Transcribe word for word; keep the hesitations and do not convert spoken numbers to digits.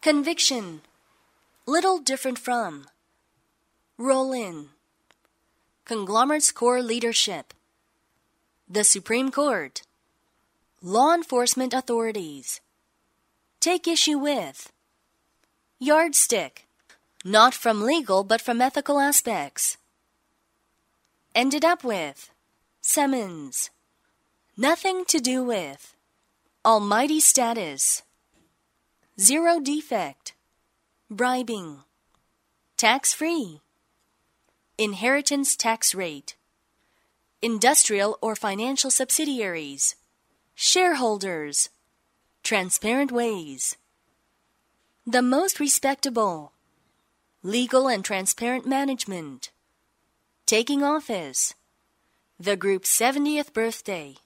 Conviction, little different from. Roll in. Conglomerate's core leadership. The Supreme Court. Law enforcement authorities. Take issue with. Yardstick, not from legal but from ethical aspects. Ended up with. Simmons, nothing to do with. Almighty status. Zero defect. Bribing. Tax-free. Inheritance tax rate. Industrial or financial subsidiaries. Shareholders. Transparent ways. The most respectable. Legal and transparent management. Taking office. The group's seventieth birthday.